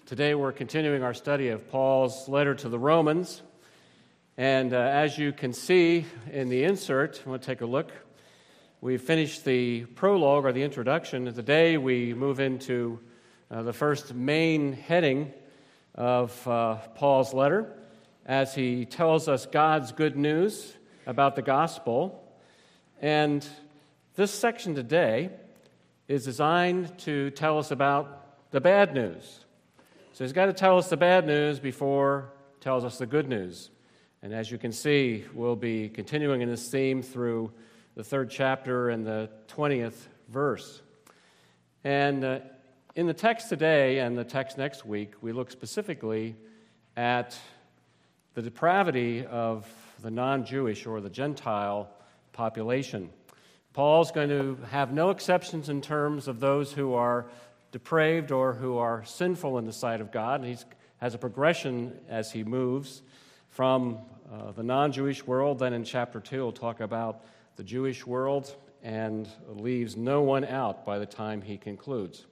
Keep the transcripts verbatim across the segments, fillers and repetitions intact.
Today we're continuing our study of Paul's letter to the Romans, and uh, as you can see in the insert, I want to take a look. We've finished the prologue or the introduction, and today we move into uh, the first main heading of uh, Paul's letter as he tells us God's good news about the gospel. And this section today is designed to tell us about the bad news. So he's got to tell us the bad news before he tells us the good news. And as you can see, we'll be continuing in this theme through the third chapter and the twentieth verse. And uh, in the text today and the text next week, we look specifically at the depravity of the non-Jewish or the Gentile population. Paul's going to have no exceptions in terms of those who are depraved or who are sinful in the sight of God. And he has a progression as he moves from uh, the non-Jewish world. Then in chapter two, he'll talk about the Jewish world and leaves no one out by the time he concludes.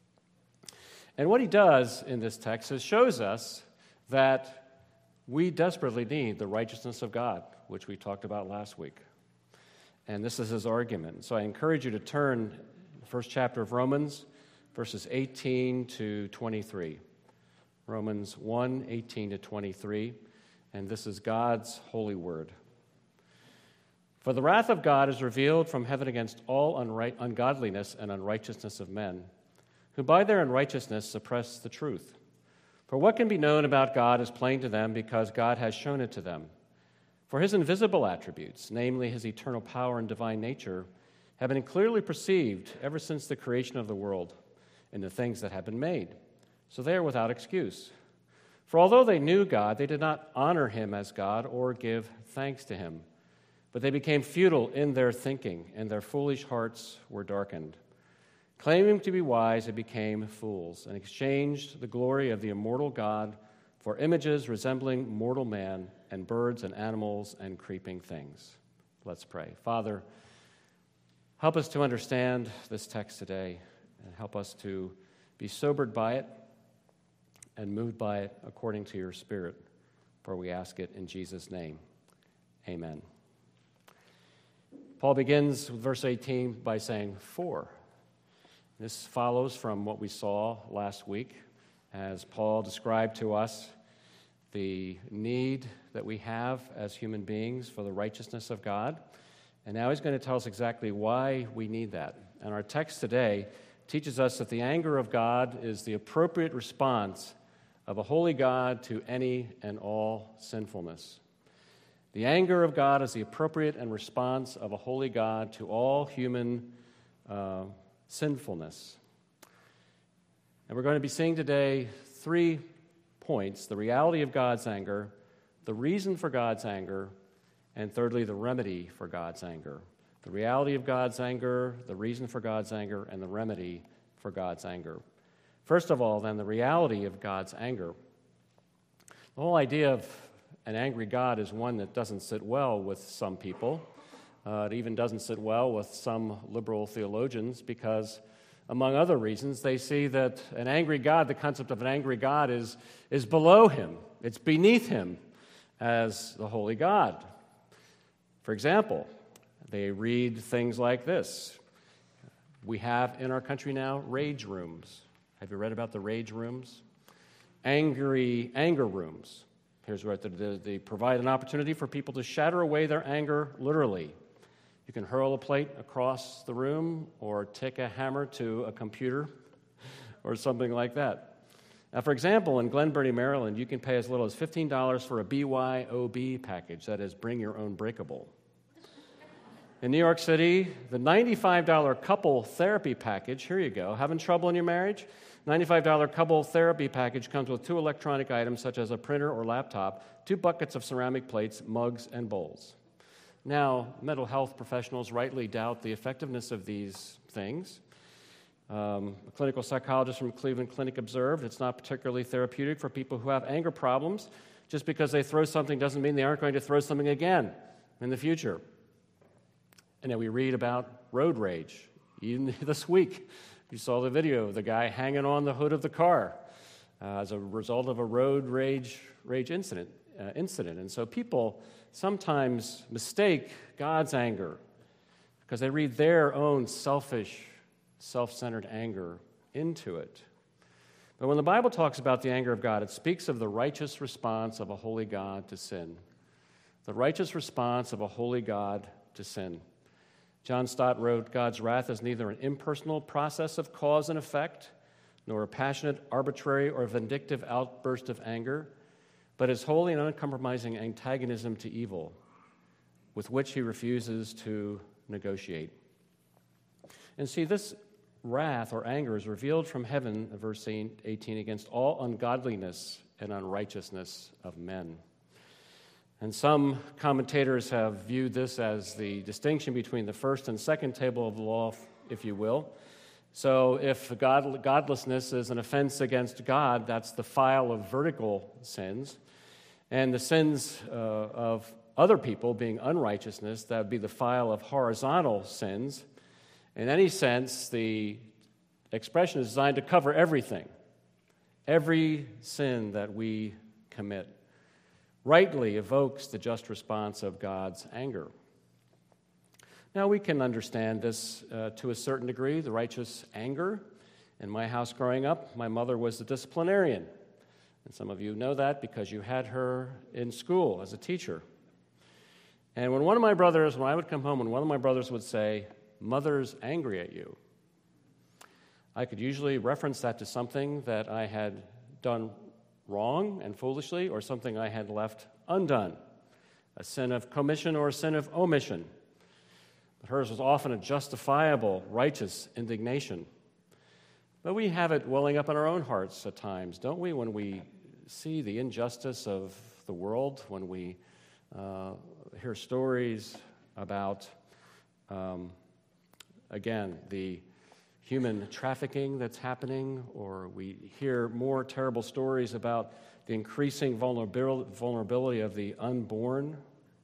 And what he does in this text is shows us that we desperately need the righteousness of God, which we talked about last week. And this is his argument. So I encourage you to turn the first chapter of Romans, verses eighteen to twenty-three. Romans one, eighteen to twenty-three. And this is God's holy word. For the wrath of God is revealed from heaven against all unright, ungodliness and unrighteousness of men, who by their unrighteousness suppress the truth. For what can be known about God is plain to them, because God has shown it to them. For his invisible attributes, namely his eternal power and divine nature, have been clearly perceived ever since the creation of the world in the things that have been made. So they are without excuse. For although they knew God, they did not honor him as God or give thanks to him. But they became futile in their thinking, and their foolish hearts were darkened. Claiming to be wise, they became fools, and exchanged the glory of the immortal God for images resembling mortal man and birds and animals and creeping things. Let's pray. Father, help us to understand this text today, and help us to be sobered by it and moved by it according to your Spirit, for we ask it in Jesus' name. Amen. Paul begins with verse eighteen by saying, "For." This follows from what we saw last week as Paul described to us the need that we have as human beings for the righteousness of God. And now he's going to tell us exactly why we need that. And our text today teaches us that the anger of God is the appropriate response of a holy God to any and all sinfulness. The anger of God is the appropriate and response of a holy God to all human uh, sinfulness. And we're going to be seeing today three points: the reality of God's anger, the reason for God's anger, and thirdly, the remedy for God's anger. The reality of God's anger, the reason for God's anger, and the remedy for God's anger. First of all, then, the reality of God's anger. The whole idea of an angry God is one that doesn't sit well with some people. Uh, it even doesn't sit well with some liberal theologians because, among other reasons, they see that an angry God, the concept of an angry God, is, is below him. It's beneath him as the holy God. For example, they read things like this. We have in our country now rage rooms. Have you read about the rage rooms? Angry anger rooms. Here's where they, they provide an opportunity for people to shatter away their anger literally. You can hurl a plate across the room or take a hammer to a computer or something like that. Now, for example, in Glen Burnie, Maryland, you can pay as little as fifteen dollars for a B Y O B package, that is, bring your own breakable. In New York City, the ninety-five dollars couple therapy package, here you go, having trouble in your marriage? ninety-five dollars couple therapy package comes with two electronic items such as a printer or laptop, two buckets of ceramic plates, mugs, and bowls. Now, mental health professionals rightly doubt the effectiveness of these things. Um, a clinical psychologist from Cleveland Clinic observed it's not particularly therapeutic for people who have anger problems. Just because they throw something doesn't mean they aren't going to throw something again in the future. And then we read about road rage. Even this week, you saw the video of the guy hanging on the hood of the car. uh, as a result of a road rage rage incident. Uh, incident. And so people sometimes mistake God's anger because they read their own selfish, self-centered anger into it. But when the Bible talks about the anger of God, it speaks of the righteous response of a holy God to sin. The righteous response of a holy God to sin. John Stott wrote, God's wrath is neither an impersonal process of cause and effect, nor a passionate, arbitrary, or vindictive outburst of anger, but his holy and uncompromising antagonism to evil, with which he refuses to negotiate. And see, this wrath or anger is revealed from heaven, verse eighteen, against all ungodliness and unrighteousness of men. And some commentators have viewed this as the distinction between the first and second table of the law, if you will. So if God, godlessness is an offense against God, that's the file of vertical sins. And the sins uh, of other people being unrighteousness, that would be the file of horizontal sins. In any sense, the expression is designed to cover everything, every sin that we commit. Rightly evokes the just response of God's anger. Now, we can understand this uh, to a certain degree, the righteous anger. In my house growing up, my mother was the disciplinarian. And some of you know that because you had her in school as a teacher. And when one of my brothers, when I would come home, and one of my brothers would say, "Mother's angry at you," I could usually reference that to something that I had done wrong and foolishly, or something I had left undone, a sin of commission or a sin of omission. But hers was often a justifiable, righteous indignation. But we have it welling up in our own hearts at times, don't we, when we see the injustice of the world, when we uh, hear stories about, um, again, the human trafficking that's happening, or we hear more terrible stories about the increasing vulnerability of the unborn.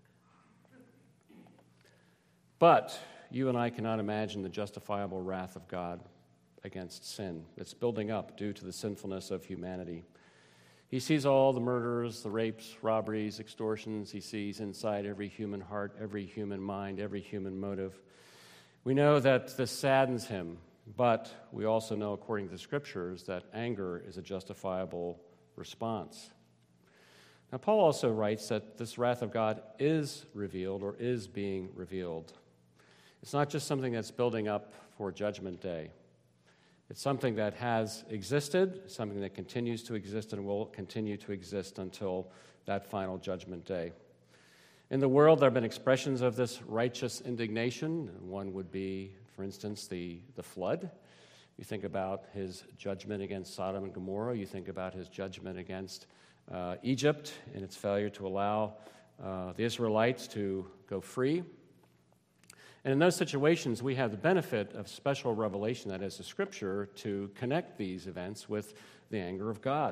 But you and I cannot imagine the justifiable wrath of God against sin. It's building up due to the sinfulness of humanity. He sees all the murders, the rapes, robberies, extortions. He sees inside every human heart, every human mind, every human motive. We know that this saddens him, but we also know, according to the Scriptures, that anger is a justifiable response. Now, Paul also writes that this wrath of God is revealed or is being revealed. It's not just something that's building up for Judgment Day. It's something that has existed, something that continues to exist and will continue to exist until that final Judgment Day. In the world, there have been expressions of this righteous indignation. One would be, for instance, the, the flood. You think about his judgment against Sodom and Gomorrah. You think about his judgment against uh, Egypt and its failure to allow uh, the Israelites to go free. And in those situations, we have the benefit of special revelation, that is, the Scripture, to connect these events with the anger of God.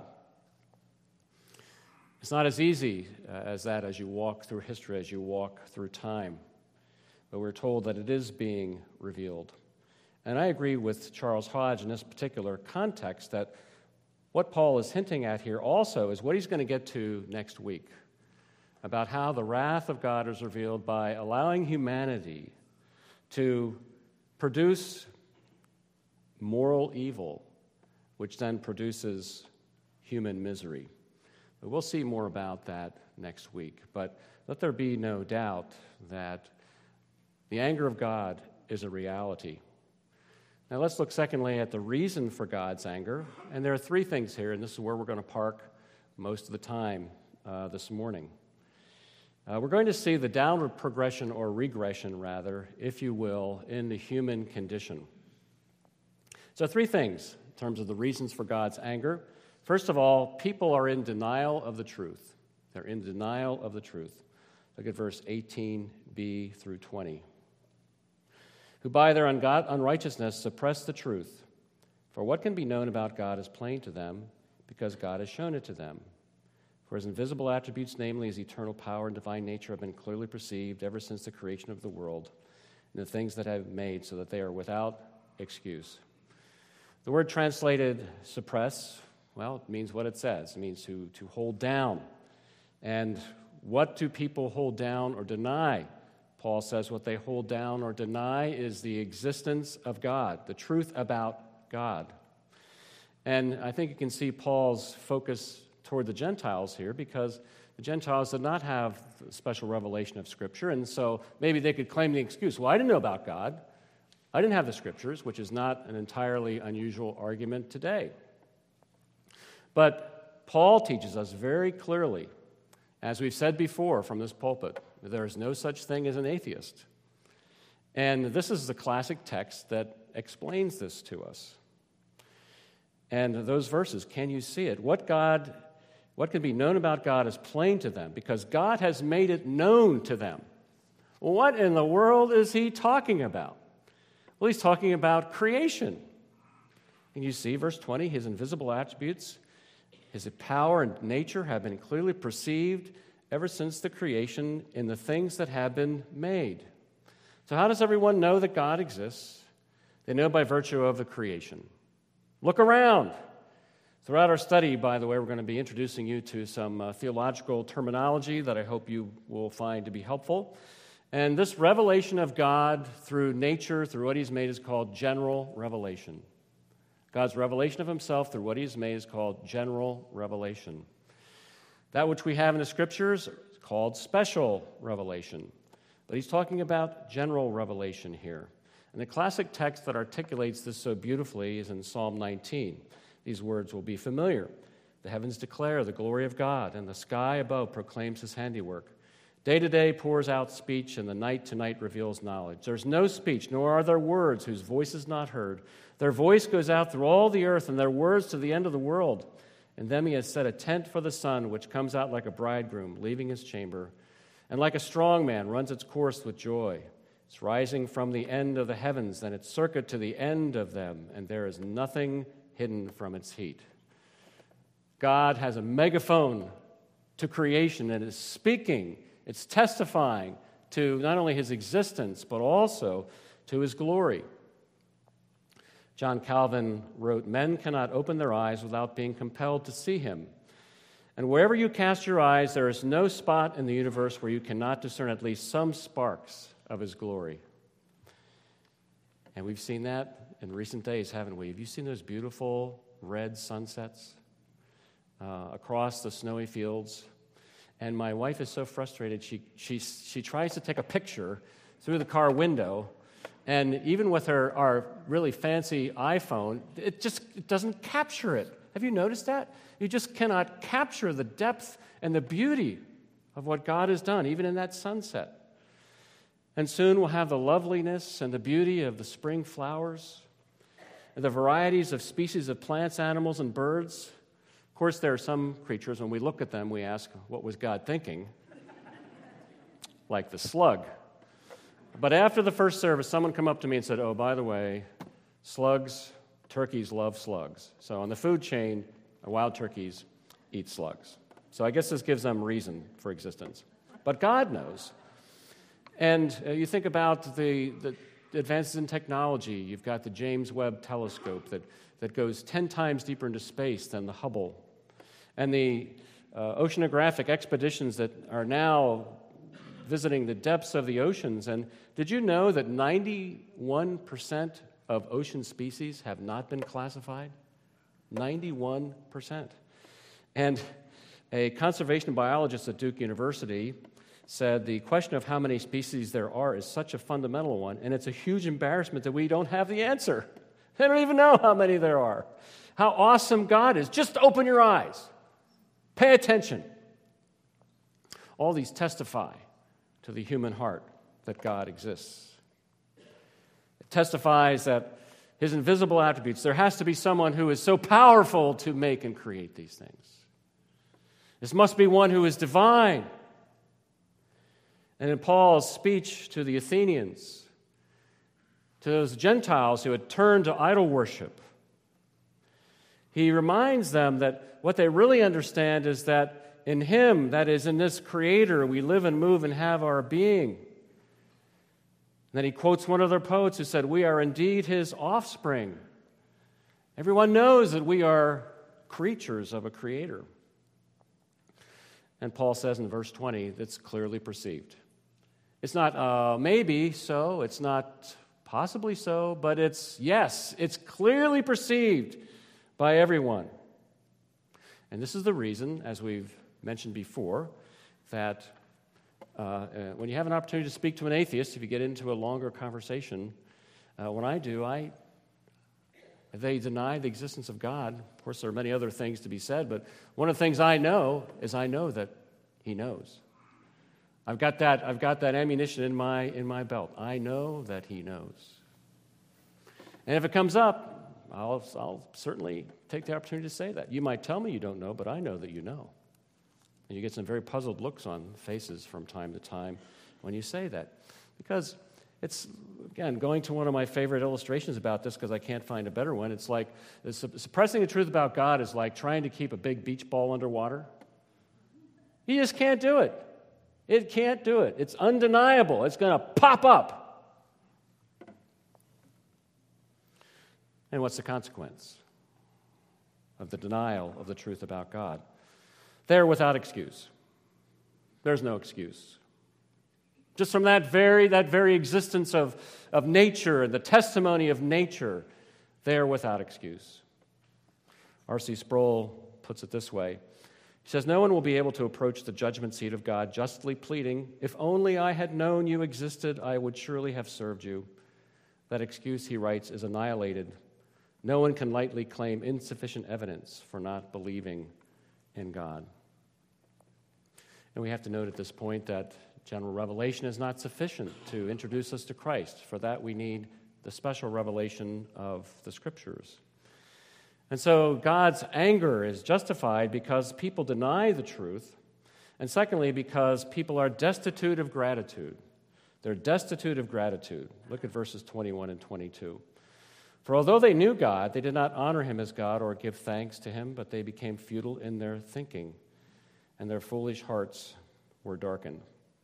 It's not as easy uh, as that as you walk through history, as you walk through time. But we're told that it is being revealed. And I agree with Charles Hodge in this particular context that what Paul is hinting at here also is what he's going to get to next week, about how the wrath of God is revealed by allowing humanity to produce moral evil, which then produces human misery. But we'll see more about that next week. But let there be no doubt that the anger of God is a reality. Now let's look secondly at the reason for God's anger. And there are three things here, and this is where we're going to park most of the time uh, this morning. Uh, we're going to see the downward progression, or regression rather, if you will, in the human condition. So three things in terms of the reasons for God's anger. First of all, people are in denial of the truth. They're in denial of the truth. Look at verse eighteen b through twenty. Who by their ungod- unrighteousness suppress the truth. For what can be known about God is plain to them, because God has shown it to them. For his invisible attributes, namely his eternal power and divine nature, have been clearly perceived ever since the creation of the world and the things that have made, so that they are without excuse. The word translated suppress, Well, it means what it says. It means to, to hold down. And what do people hold down or deny? Paul says what they hold down or deny is the existence of God, the truth about God. And I think you can see Paul's focus toward the Gentiles here, because the Gentiles did not have special revelation of Scripture, and so maybe they could claim the excuse, well, I didn't know about God. I didn't have the Scriptures, which is not an entirely unusual argument today. But Paul teaches us very clearly, as we've said before from this pulpit, that there is no such thing as an atheist. And this is the classic text that explains this to us. And those verses, can you see it? What God, what can be known about God is plain to them, because God has made it known to them. What in the world is he talking about? Well, he's talking about creation. And you see, verse twenty, his invisible attributes, his power and nature have been clearly perceived ever since the creation in the things that have been made. So how does everyone know that God exists? They know by virtue of the creation. Look around. Throughout our study, by the way, we're going to be introducing you to some uh, theological terminology that I hope you will find to be helpful. And this revelation of God through nature, through what he's made, is called general revelation. God's revelation of himself through what he's made is called general revelation. That which we have in the Scriptures is called special revelation. But he's talking about general revelation here. And the classic text that articulates this so beautifully is in Psalm nineteen. These words will be familiar. The heavens declare the glory of God, and the sky above proclaims his handiwork. Day to day pours out speech, and the night to night reveals knowledge. There's no speech, nor are there words whose voice is not heard. Their voice goes out through all the earth, and their words to the end of the world. In them he has set a tent for the sun, which comes out like a bridegroom, leaving his chamber, and like a strong man runs its course with joy. It's rising from the end of the heavens, and its circuit to the end of them, and there is nothing hidden from its heat. God has a megaphone to creation and is speaking. It's testifying to not only his existence, but also to his glory. John Calvin wrote, "Men cannot open their eyes without being compelled to see him. And wherever you cast your eyes, there is no spot in the universe where you cannot discern at least some sparks of his glory." And we've seen that in recent days, haven't we? Have you seen those beautiful red sunsets uh, across the snowy fields? And my wife is so frustrated, she, she, she tries to take a picture through the car window, and even with her our really fancy iPhone, it just it doesn't capture it. Have you noticed that? You just cannot capture the depth and the beauty of what God has done, even in that sunset. And soon we'll have the loveliness and the beauty of the spring flowers, and the varieties of species of plants, animals, and birds. Of course, there are some creatures, when we look at them, we ask, what was God thinking? Like the slug. But after the first service, someone came up to me and said, oh, by the way, slugs, turkeys love slugs. So on the food chain, wild turkeys eat slugs. So I guess this gives them reason for existence. But God knows. And uh, you think about the, the advances in technology. You've got the James Webb Telescope that, that goes ten times deeper into space than the Hubble. And the uh, oceanographic expeditions that are now visiting the depths of the oceans. And did you know that ninety-one percent of ocean species have not been classified? ninety-one percent. And a conservation biologist at Duke University said the question of how many species there are is such a fundamental one, and it's a huge embarrassment that we don't have the answer. They don't even know how many there are. How awesome God is. Just open your eyes. Pay attention. All these testify to the human heart that God exists. It testifies that his invisible attributes, there has to be someone who is so powerful to make and create these things. This must be one who is divine. And in Paul's speech to the Athenians, to those Gentiles who had turned to idol worship, he reminds them that what they really understand is that in him, that is, in this Creator, we live and move and have our being. And then he quotes one of their poets who said, we are indeed his offspring. Everyone knows that we are creatures of a creator. And Paul says in verse twenty, it's clearly perceived. It's not uh, maybe so, it's not possibly so, but it's yes, it's clearly perceived by everyone. And this is the reason, as we've mentioned before, that uh, uh, when you have an opportunity to speak to an atheist, if you get into a longer conversation, uh, when I do, I they deny the existence of God. Of course, there are many other things to be said, but one of the things I know is I know that He knows. I've got that, I've got that ammunition in my, in my belt. I know that He knows. And if it comes up, I'll, I'll certainly take the opportunity to say that. You might tell me you don't know, but I know that you know. And you get some very puzzled looks on faces from time to time when you say that. Because it's, again, going to one of my favorite illustrations about this, because I can't find a better one. It's like, suppressing the truth about God is like trying to keep a big beach ball underwater. You just can't do it. It can't do it. It's undeniable. It's going to pop up. And what's the consequence of the denial of the truth about God? They're without excuse. There's no excuse. Just from that very, that very existence of, of nature and the testimony of nature, they're without excuse. R C Sproul puts it this way. He says, no one will be able to approach the judgment seat of God justly pleading, if only I had known you existed, I would surely have served you. That excuse, he writes, is annihilated. No one can lightly claim insufficient evidence for not believing in God. And we have to note at this point that general revelation is not sufficient to introduce us to Christ. For that, we need the special revelation of the Scriptures. And so God's anger is justified because people deny the truth, and secondly, because people are destitute of gratitude. They're destitute of gratitude. Look at verses twenty-one and twenty-two. For although they knew God, they did not honor Him as God or give thanks to Him, but they became futile in their thinking, and their foolish hearts were darkened.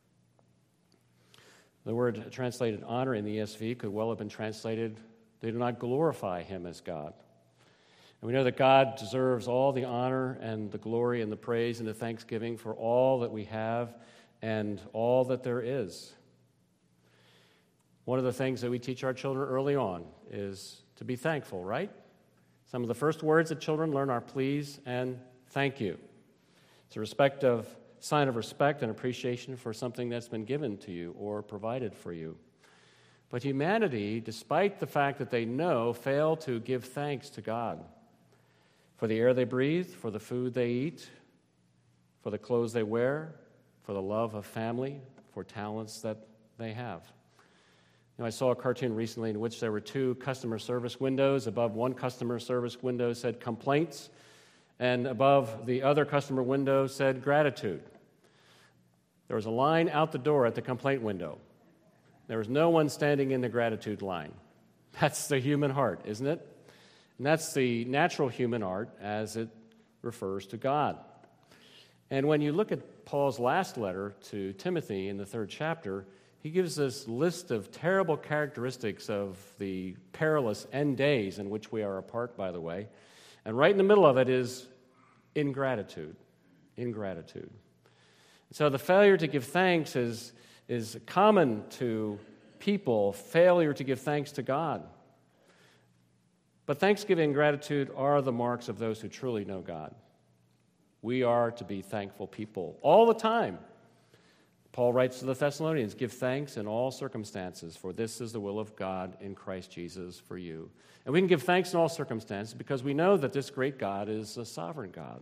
The word translated honor in the E S V could well have been translated, they do not glorify Him as God. And we know that God deserves all the honor and the glory and the praise and the thanksgiving for all that we have and all that there is. One of the things that we teach our children early on is to be thankful, right? Some of the first words that children learn are please and thank you. It's a respect of, sign of respect and appreciation for something that's been given to you or provided for you. But humanity, despite the fact that they know, fail to give thanks to God. For the air they breathe, for the food they eat, for the clothes they wear, for the love of family, for talents that they have. You know, I saw a cartoon recently in which there were two customer service windows. Above one customer service window said complaints, and above the other customer window said gratitude. There was a line out the door at the complaint window. There was no one standing in the gratitude line. That's the human heart, isn't it? And that's the natural human heart as it refers to God. And when you look at Paul's last letter to Timothy in the third chapter, he gives this list of terrible characteristics of the perilous end days in which we are a part, by the way. And right in the middle of it is ingratitude. Ingratitude. So the failure to give thanks is, is common to people, failure to give thanks to God. But thanksgiving and gratitude are the marks of those who truly know God. We are to be thankful people all the time. Paul writes to the Thessalonians, give thanks in all circumstances, for this is the will of God in Christ Jesus for you. And we can give thanks in all circumstances because we know that this great God is a sovereign God.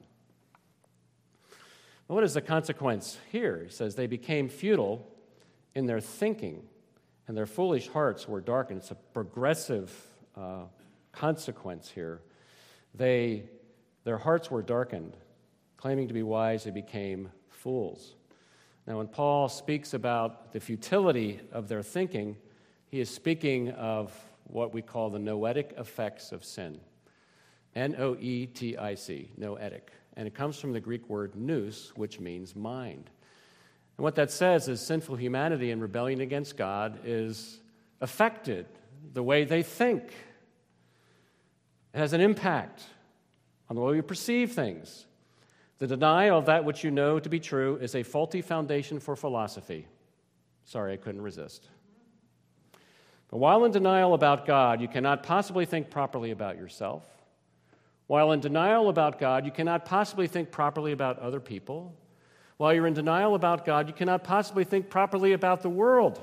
Well, what is the consequence here? He says, they became futile in their thinking, and their foolish hearts were darkened. It's a progressive uh, consequence here. They, their hearts were darkened. Claiming to be wise, they became fools. Now, when Paul speaks about the futility of their thinking, he is speaking of what we call the noetic effects of sin. N O E T I C, noetic. And it comes from the Greek word nous, which means mind. And what that says is sinful humanity in rebellion against God is affected the way they think. It has an impact on the way we perceive things. The denial of that which you know to be true is a faulty foundation for philosophy. Sorry, I couldn't resist. But while in denial about God, you cannot possibly think properly about yourself. While in denial about God, you cannot possibly think properly about other people. While you're in denial about God, you cannot possibly think properly about the world.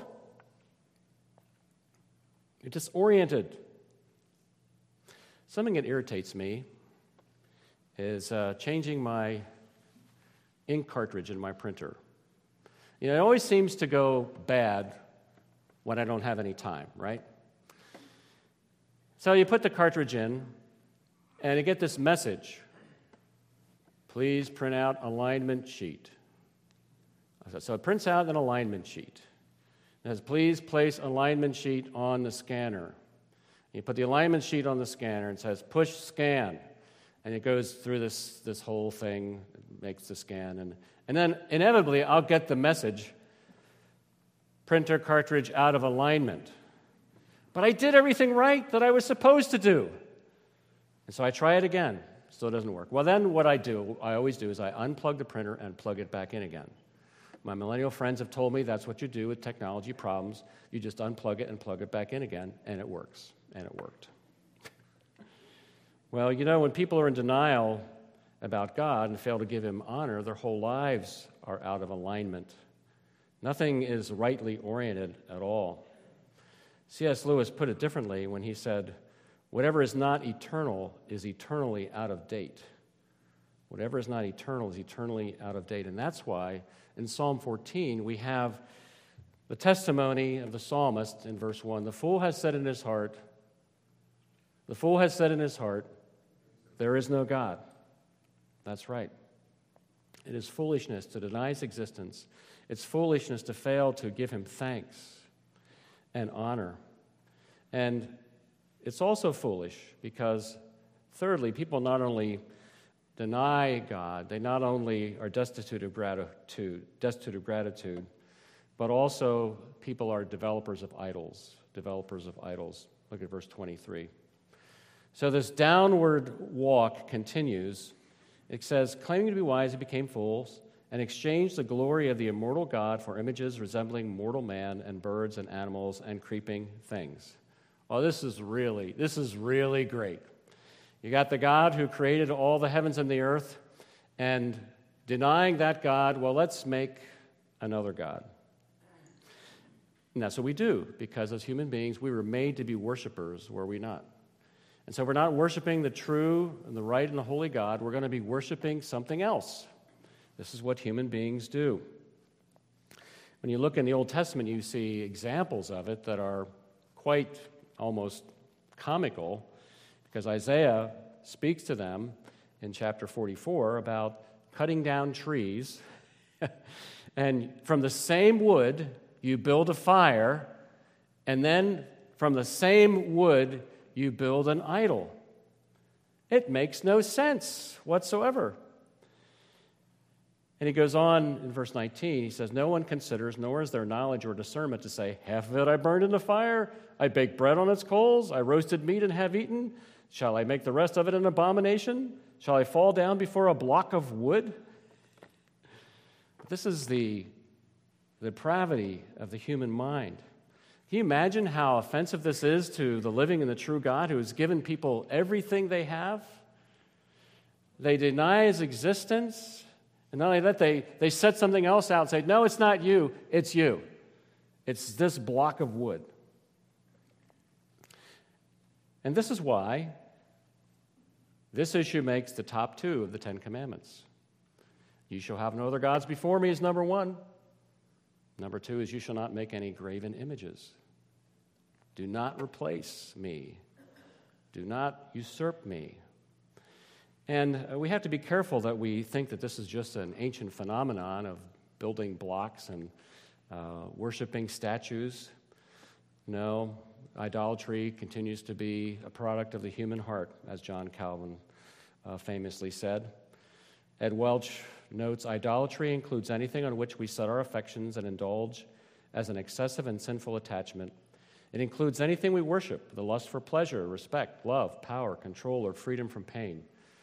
You're disoriented. Something that irritates me is uh, changing my ink cartridge in my printer. You know, it always seems to go bad when I don't have any time, right? So you put the cartridge in, and you get this message. Please print out alignment sheet. So it prints out an alignment sheet. It says, please place alignment sheet on the scanner. You put the alignment sheet on the scanner and it says, push scan. And it goes through this, this whole thing, makes the scan. And, and then inevitably, I'll get the message, printer cartridge out of alignment. But I did everything right that I was supposed to do. And so I try it again. Still doesn't work. Well, then what I do, I always do, is I unplug the printer and plug it back in again. My millennial friends have told me that's what you do with technology problems. You just unplug it and plug it back in again, and it works. And it worked. Well, you know, when people are in denial about God and fail to give him honor, their whole lives are out of alignment. Nothing is rightly oriented at all. C S Lewis put it differently when he said, whatever is not eternal is eternally out of date. Whatever is not eternal is eternally out of date. And that's why in Psalm fourteen we have the testimony of the psalmist in verse one. The fool has said in his heart, the fool has said in his heart, there is no God. That's right. It is foolishness to deny his existence. It's foolishness to fail to give him thanks and honor. And it's also foolish because, thirdly, people not only deny God, they not only are destitute of gratitude, destitute of gratitude, but also people are developers of idols, developers of idols. Look at verse twenty-three. So this downward walk continues. It says, claiming to be wise, he became fools and exchanged the glory of the immortal God for images resembling mortal man and birds and animals and creeping things. Well, this is really, this is really great. You got the God who created all the heavens and the earth, and denying that God, well, let's make another God. And that's what we do, because as human beings, we were made to be worshipers, were we not? And so we're not worshiping the true and the right and the holy God. We're going to be worshiping something else. This is what human beings do. When you look in the Old Testament, you see examples of it that are quite almost comical, because Isaiah speaks to them in chapter forty-four about cutting down trees, and from the same wood you build a fire, and then from the same wood you build an idol. It makes no sense whatsoever. And he goes on in verse nineteen, he says, no one considers, nor is there knowledge or discernment to say, half of it I burned in the fire, I baked bread on its coals, I roasted meat and have eaten. Shall I make the rest of it an abomination? Shall I fall down before a block of wood? This is the, the depravity of the human mind. Can you imagine how offensive this is to the living and the true God who has given people everything they have? They deny his existence, and not only that, they, they set something else out and say, no, it's not you, it's you. It's this block of wood. And this is why this issue makes the top two of the Ten Commandments. You shall have no other gods before me is number one. Number two is you shall not make any graven images. Do not replace me. Do not usurp me. And we have to be careful that we think that this is just an ancient phenomenon of building blocks and uh, worshiping statues. No, idolatry continues to be a product of the human heart, as John Calvin uh, famously said. Ed Welch notes, idolatry includes anything on which we set our affections and indulge as an excessive and sinful attachment. It includes anything we worship, the lust for pleasure, respect, love, power, control, or freedom from pain.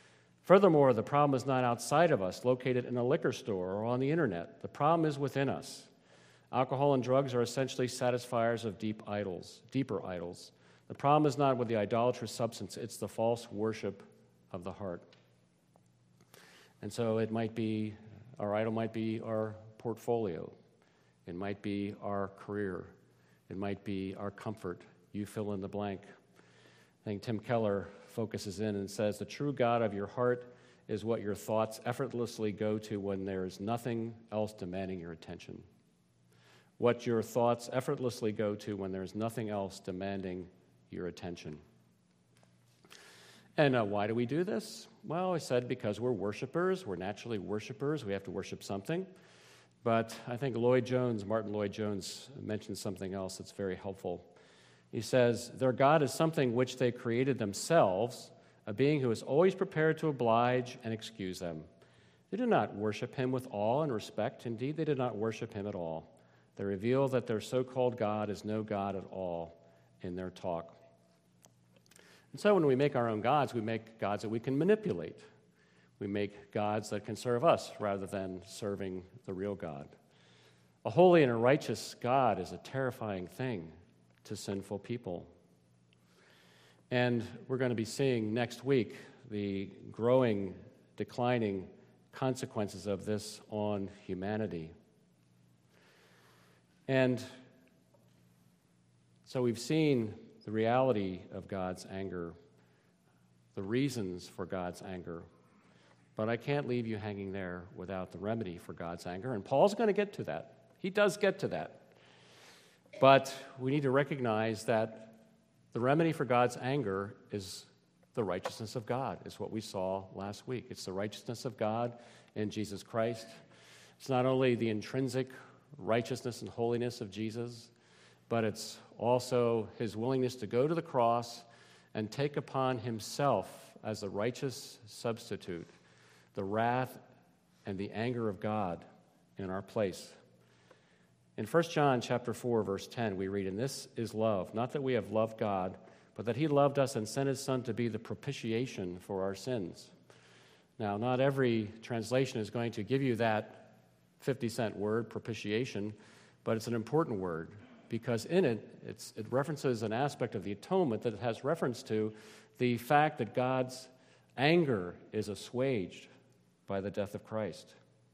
Furthermore, the problem is not outside of us, located in a liquor store or on the internet. The problem is within us. Alcohol and drugs are essentially satisfiers of deep idols, deeper idols. The problem is not with the idolatrous substance, it's the false worship of the heart. And so it might be, our idol might be our portfolio. It might be our career. It might be our comfort. You fill in the blank. I think Tim Keller focuses in and says, the true God of your heart is what your thoughts effortlessly go to when there is nothing else demanding your attention. What your thoughts effortlessly go to when there is nothing else demanding your attention. And uh, why do we do this? Well, I said because we're worshipers. We're naturally worshipers. We have to worship something. But I think Lloyd Jones, Martin Lloyd Jones, mentioned something else that's very helpful. He says, their God is something which they created themselves, a being who is always prepared to oblige and excuse them. They do not worship him with awe and respect. Indeed, they do not worship him at all. They reveal that their so-called God is no God at all in their talk. And so when we make our own gods, we make gods that we can manipulate. We make gods that can serve us rather than serving the real God. A holy and a righteous God is a terrifying thing to sinful people. And we're going to be seeing next week the growing, declining consequences of this on humanity. And so we've seen the reality of God's anger, the reasons for God's anger. But I can't leave you hanging there without the remedy for God's anger. And Paul's going to get to that. He does get to that. But we need to recognize that the remedy for God's anger is the righteousness of God, is what we saw last week. It's the righteousness of God in Jesus Christ. It's not only the intrinsic righteousness and holiness of Jesus, but it's also his willingness to go to the cross and take upon himself as a righteous substitute the wrath and the anger of God in our place. In First John chapter four, verse ten, we read, and this is love, not that we have loved God, but that he loved us and sent his Son to be the propitiation for our sins. Now, not every translation is going to give you that fifty-cent word, propitiation, but it's an important word because in it, it's, it references an aspect of the atonement that it has reference to the fact that God's anger is assuaged by the death of Christ.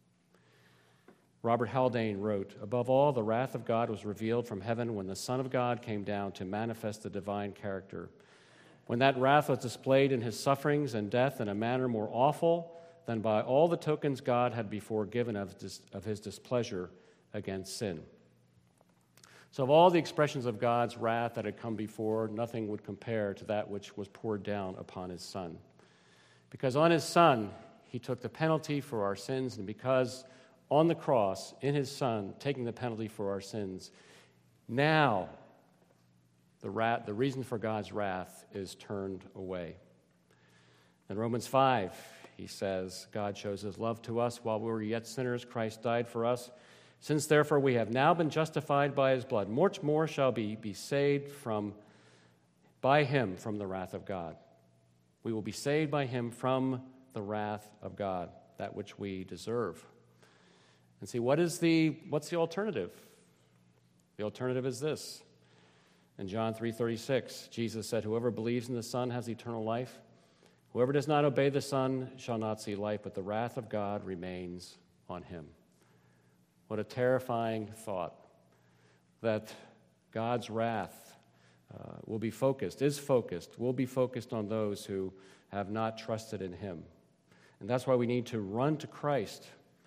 Robert Haldane wrote, above all, the wrath of God was revealed from heaven when the Son of God came down to manifest the divine character. When that wrath was displayed in his sufferings and death in a manner more awful than by all the tokens God had before given of, dis- of his displeasure against sin. So of all the expressions of God's wrath that had come before, nothing would compare to that which was poured down upon his Son. Because on his Son, he took the penalty for our sins, and because on the cross, in his Son, taking the penalty for our sins, now the, wrath, the reason for God's wrath is turned away. In Romans five, he says, God shows his love to us while we were yet sinners, Christ died for us. Since therefore we have now been justified by his blood, much more shall be, be saved from, by him from the wrath of God. We will be saved by him from the wrath of God, that which we deserve. And see, what is the what's the alternative? The alternative is this. In John three thirty-six, Jesus said, whoever believes in the Son has eternal life. Whoever does not obey the Son shall not see life, but the wrath of God remains on him. What a terrifying thought that God's wrath uh, will be focused, is focused, will be focused on those who have not trusted in him. And that's why we need to run to Christ.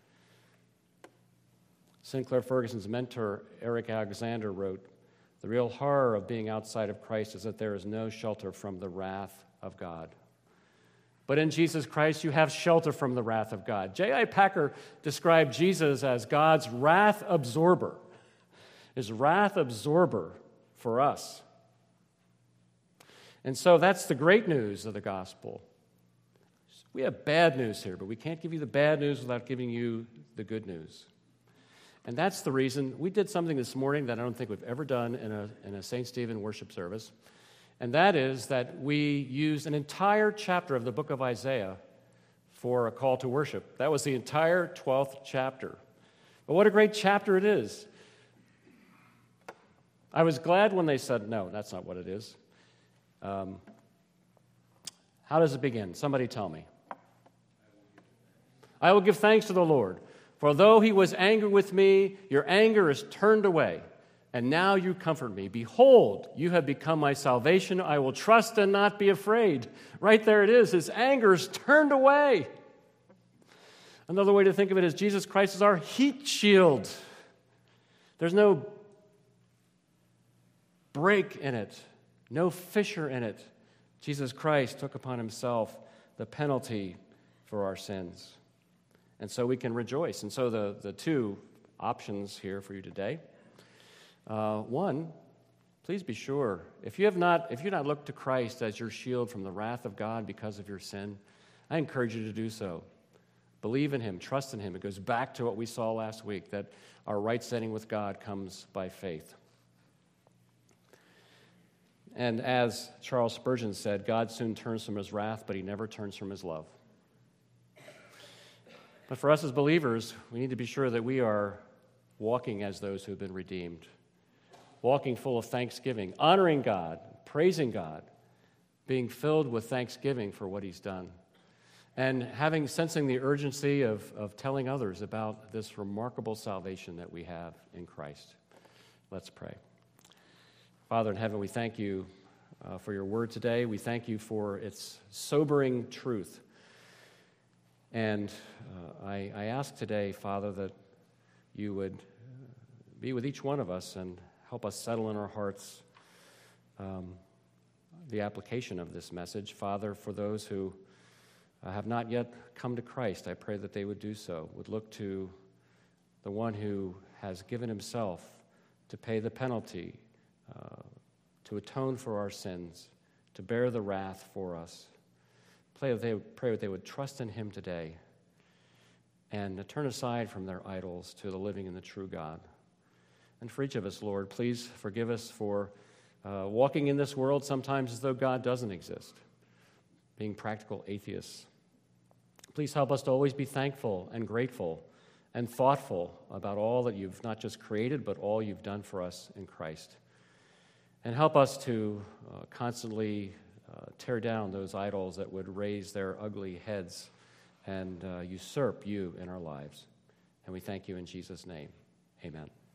Sinclair Ferguson's mentor, Eric Alexander, wrote, the real horror of being outside of Christ is that there is no shelter from the wrath of God. But in Jesus Christ, you have shelter from the wrath of God. J I Packer described Jesus as God's wrath absorber, his wrath absorber for us. And so that's the great news of the gospel. We have bad news here, but we can't give you the bad news without giving you the good news. And that's the reason we did something this morning that I don't think we've ever done in a, in a Saint Stephen worship service. And that is that we used an entire chapter of the book of Isaiah for a call to worship. That was the entire twelfth chapter. But what a great chapter it is. I was glad when they said, no, that's not what it is. Um, how does it begin? Somebody tell me. I will give thanks to the Lord, for though he was angry with me, your anger is turned away, and now you comfort me. Behold, you have become my salvation. I will trust and not be afraid. Right there it is. His anger is turned away. Another way to think of it is Jesus Christ is our heat shield. There's no break in it, no fissure in it. Jesus Christ took upon himself the penalty for our sins. And so we can rejoice. And so the, the two options here for you today. Uh, one, please be sure, if you have not, if you've not looked to Christ as your shield from the wrath of God because of your sin, I encourage you to do so. Believe in him, trust in him. It goes back to what we saw last week, that our right standing with God comes by faith. And as Charles Spurgeon said, God soon turns from his wrath, but he never turns from his love. But for us as believers, we need to be sure that we are walking as those who have been redeemed, walking full of thanksgiving, honoring God, praising God, being filled with thanksgiving for what he's done, and having, sensing the urgency of, of telling others about this remarkable salvation that we have in Christ. Let's pray. Father in heaven, we thank you uh, for your word today. We thank you for its sobering truth. And uh, I, I ask today, Father, that you would be with each one of us and help us settle in our hearts um, the application of this message. Father, for those who uh, have not yet come to Christ, I pray that they would do so, would look to the one who has given himself to pay the penalty, uh, to atone for our sins, to bear the wrath for us. Pray that, they, pray that they would trust in him today and turn aside from their idols to the living and the true God. And for each of us, Lord, please forgive us for uh, walking in this world sometimes as though God doesn't exist, being practical atheists. Please help us to always be thankful and grateful and thoughtful about all that you've not just created, but all you've done for us in Christ. And help us to uh, constantly uh, tear down those idols that would raise their ugly heads and uh, usurp you in our lives. And we thank you in Jesus' name. Amen.